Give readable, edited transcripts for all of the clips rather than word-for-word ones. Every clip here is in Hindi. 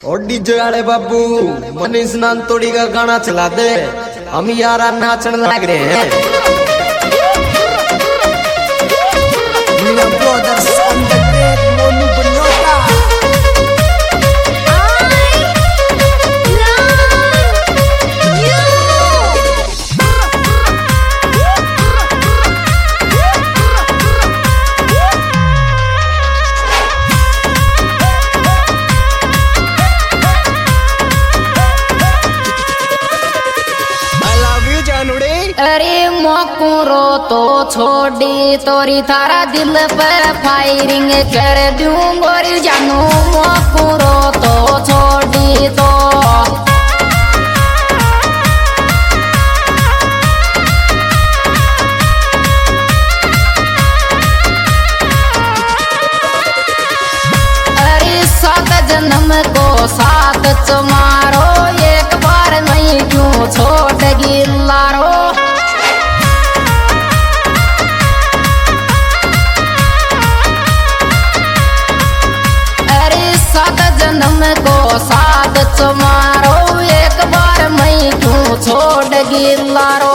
और डीजे वाले बाबू मनीष नानतोड़ी का गाना चला दे, हम यार नाचने लग रहे हैं। अरे मोकुरो तो छोड़ी तोरी थारा दिल पे फायरिंग कर दूं गोरी जानू मोकुरो तो छोड़ी तो अरे 7 जन्म को साथ तुम्हारो एक बार नहीं क्यों छोड़ गिल्लारो को साथ तुम्हारो एक बार मैं क्यों छोड़ गिल्लारो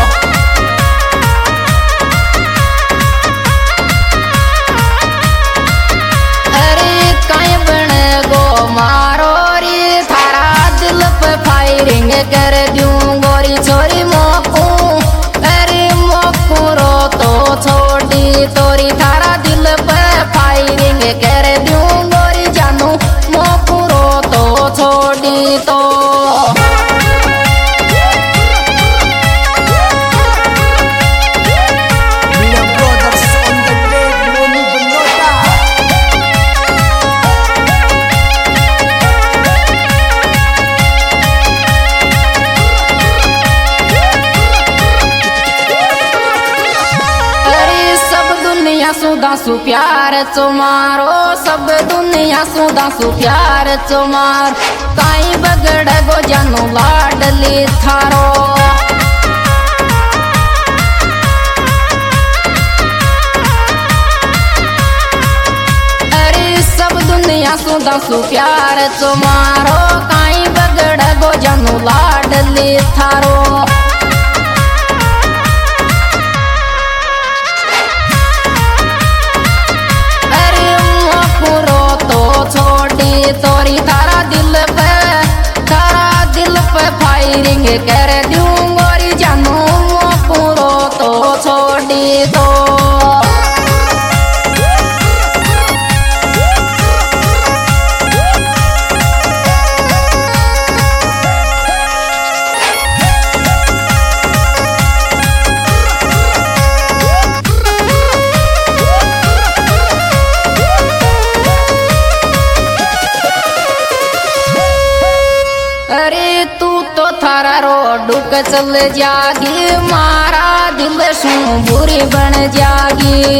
अरे कहीं बने गो मारो रे थारा दिल पे फायरिंग कर दूं गोरी छोरी मोकू अरे मोकू रो तो छोड़ी तोरी थारा दिल पे फायरिंग कर दूं गोरी जानू छोड़ी तो सुदा सु प्यार तुम्हारो सब दुनिया सुदा सु प्यार तुम्हार काई बगड़ गो जानू लाडली थारो अरे सब दुनिया सुदा सु प्यार तुम्हारो काई बगड़ गो जानू लाडली थारो तोरी थारा दिल पे फायरिंग कर दूं गोरी जानू पूरो तो छोड़ी तो अरे तू तो थारा रोडुक चल जागी मारा दिल शू बुरी बन जागी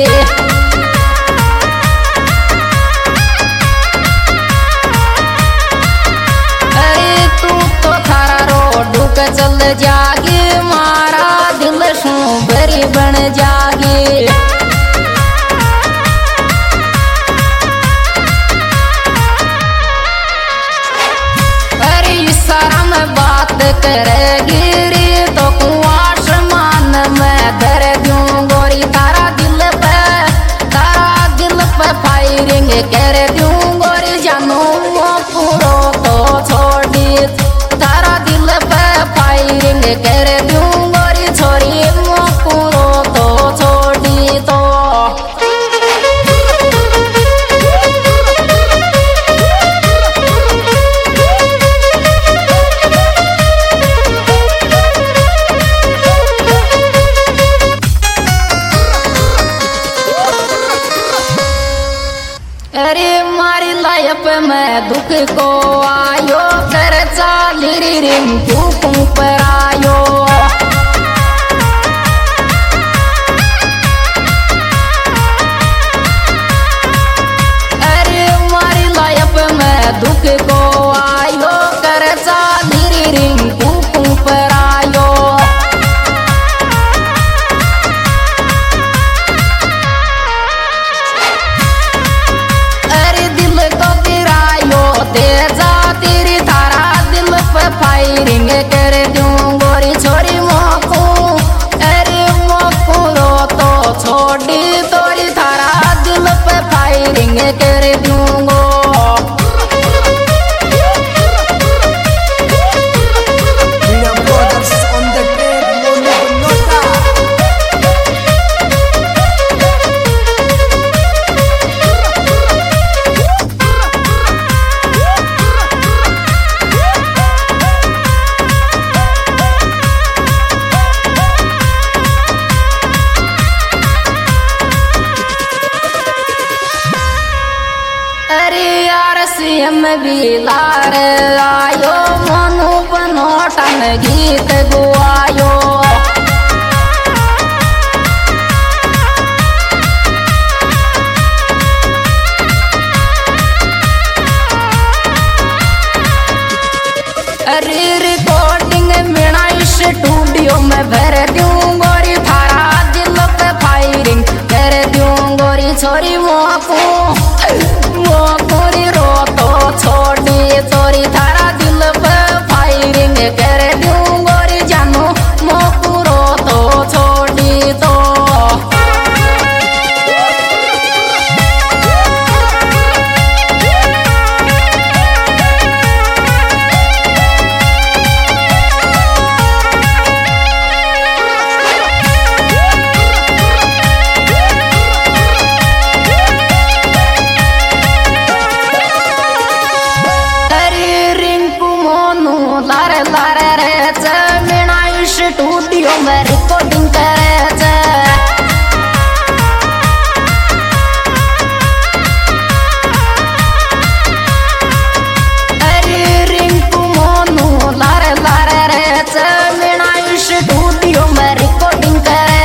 अरे तू तो थारा रोडुक चल जागी मारा दिल शू बुरी बन जागी बात करेगी रे तो आसमान में धर दूं गोरी तारा दिल पे फायरिंग कर दूं गोरी जानू पूरो तो छोड़ी तारा दिल पे फायरिंग कर दूं गोरी छोरी पूरो तो छोड़ी तो अरे मारी लाइफ में दुख को आयो कर चाली रिम तू पर आयो अरे मारी लाइफ में दुख को आयो कर चाली रिम तू पर आयो अरे दिल को गिरायो तेजा रे आयो मनु बनोटन गीत गुआयो अरे रिकॉर्डिंग मेरा स्टूडियो में भर दूं गोरी थारा दिल पे फायरिंग कर दूं गोरी छोरी मोरी रो तो छोड़ी छोरी थारा दिल पे फायरिंग कर दूं गोरी जानू मोकू रो तो छोड़ी तो लारे रे मेरा स्टूडियो में रिकॉर्डिंग करे अरे रिंकू मोनू लारे रे मेरा स्टूडियो में रिकॉर्डिंग करे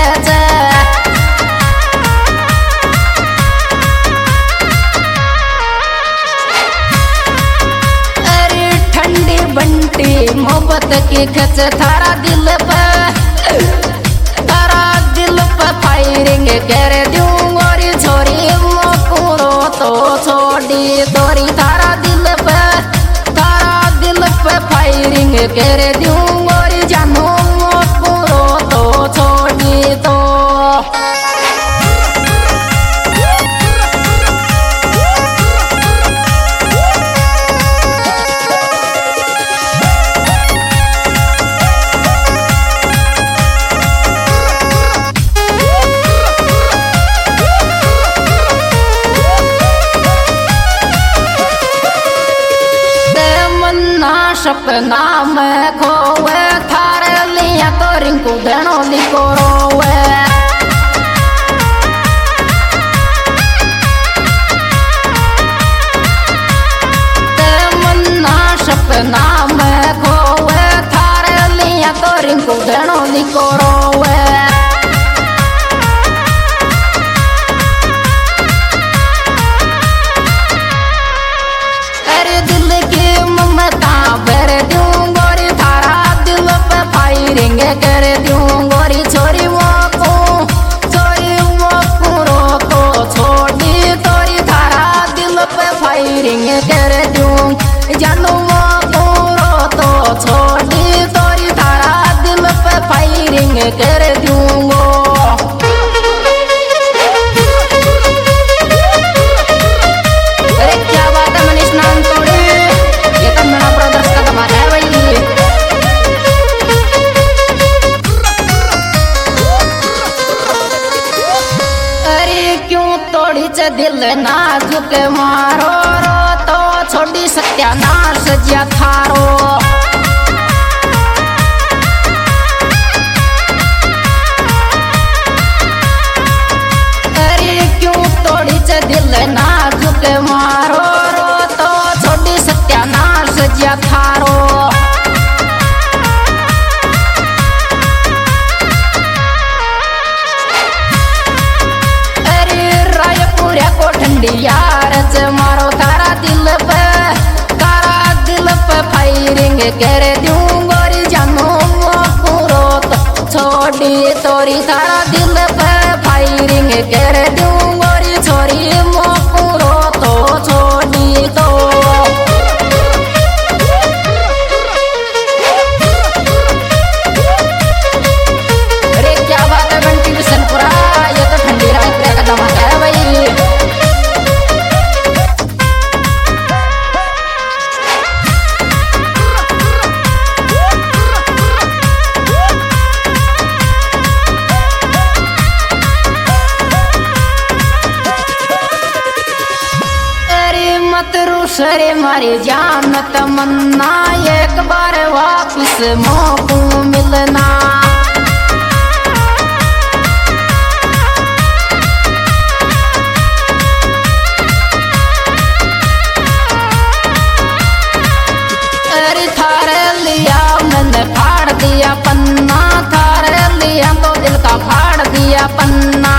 अरे ठंडी बंटी मोहब्बत की खच थारा दिल पे फायरिंग कर दूं गोरी छोरी मोकूरो तो छोड़ी तोरी थारा दिल पे फायरिंग कर दूं गोरी जानू मोकूरो तो छोड़ी तो सपना में खोवे थारे लिया तो रिंकू देनो लिको रोवे मन्ना सपना में खोवे थारे लिया तो रिंकू देनो लिको रोवे अरे दिल की ममता भर दूं गोरी थारा दिल पे फायरिंग कर दूं गोरी छोरी मोकू रो तो छोड़ी तोरी थारा दिल पे फायरिंग कर दूं जानू मोकू रो तो छोड़ी तोरी थारा दिल पे फायरिंग कर दूंगो अरे क्या बात है मनीष नाम तोड़े ये तो मेरा ब्रदर्स का धमाका है भाई अरे क्यों तोड़ी च दिल नाजुक मारो रो तो छोड़ी सत्यानाश जिया थारो अरे क्यों तोड़ी च दिल नाजुक मारो रो तो छोड़ी सत्यानाश जिया थारो अरे रायपुर को ठंडी यार च मारो तारा दिल पे फायरिंग कर दूं गोरी जानू पूरो तो छोड़ी तोरी तारा दिल पे फायरिंग कर दूं गोरी छोरी मो पूरो तो छोड़ी तो अरे क्या बात है बंटी बिशनपुरा ये तो ठंडी रायपुर का धमाका है भाई सरे मारी जान तमन्ना एक बार वापस मौको मिलना का फाड़ दिया पन्ना।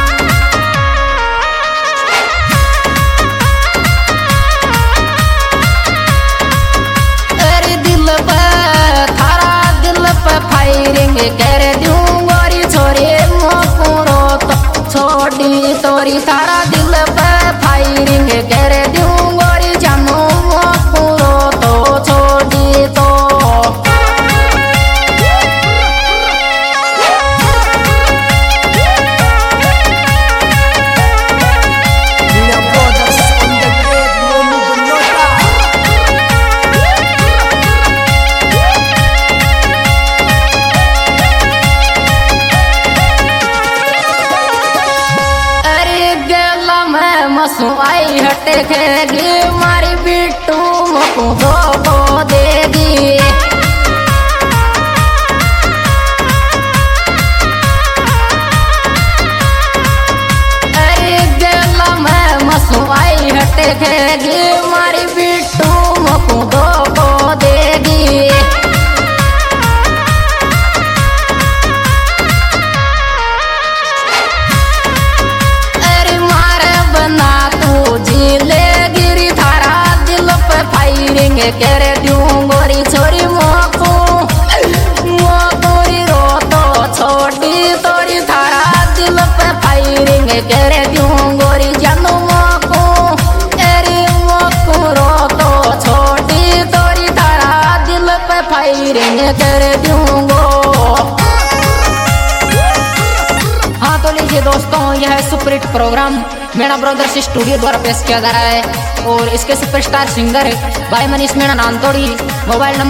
अरे दिल पे थारा दिल पे फायरिंग कर दूं गोरी छोरी मोकुरो तो छोड़ी तोरी थारा दिल पे फायरिंग कर दूं गोरी जानू मोकुरो तो छोड़ी तो। Mina Brothers on the great Momu Gunota. अरे गला में मसू आई हटे खेगी मारी बिट्टू मकू धोखो देगी। अरे गला में मसू आई हटे खेगी मारी बिट्टू मकू धोखो देगी। अरे मारे बना तू झीले गिरी थारा दिल पे फायरिंग कर दूं गोरी छोरी मोको मोकोरी रो तो छोटी तोरी थारा दिल पे फायरिंग कर दूं गोरी जानू मोको। अरे मोको रो तो छोटी तोरी थारा दिल पे फायरिंग कर दूंगो। हाँ तो लीजिए दोस्तों, यह है superhit programme Meena brothers studio द्वारा पेश किया जा रहा है और इसके सुपरस्टार सिंगर भाई मनीष मीणा नांतोड़ी। Mobile number